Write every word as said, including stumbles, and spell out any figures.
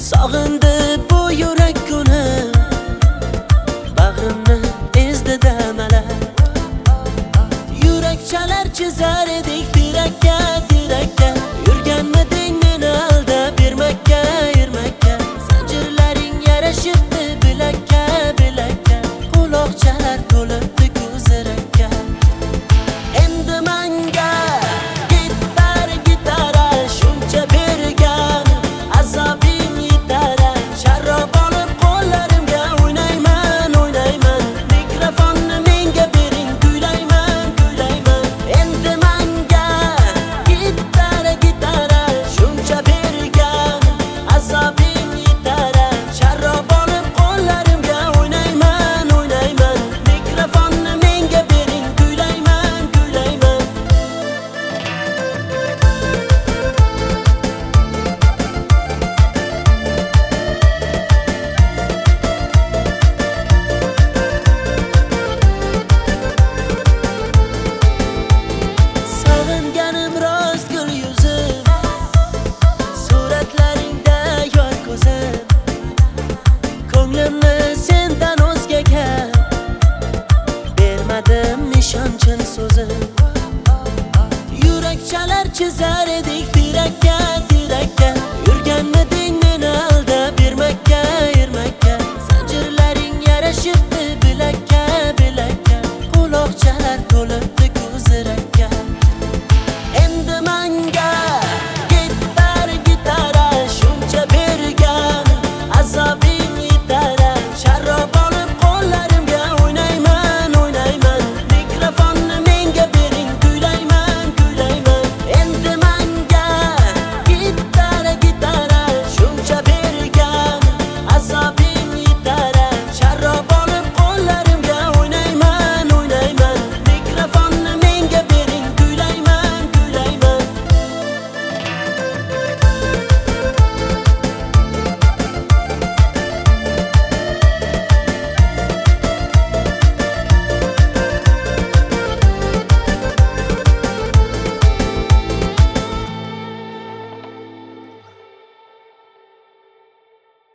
Sog'indi bu yurak kuni, bag'rimni ezdi damalar. Yurak chalar chizar edik tirakka, tirakka. Yurganmiding meni aldab bermakka, ermakka. Zanjirlaring yarashibdi bilakka, bilakka. Quloqchalar to'libdi ko'zirakka. Endi menga gitar, gitara shuncha bergan, azobing yetar. Sharob olib qo'llarimga o'ynayman, o'ynayman. Mikrofonni menga bering, kuylayman, kuylayman. Endi menga gitar, gitara shuncha bergan, azobing yetar. Sharob olib qo'llarimga o'ynayman, o'ynayman. Mikrofonni menga bering, kuylayman, kuylayman. Sog'inganim rost gul yuzim, suratlaringda yor ko'zim. Ko'nglimni sendan o'zgaga bermadim ishonchin so'zim. Yurak chalar chizar edik tirakka, tirakka. Yurganmiding meni aldab bermakka, ermakka. Zanjirlaring yarashibdi bilakka, bilakka. Quloqchalar to'lib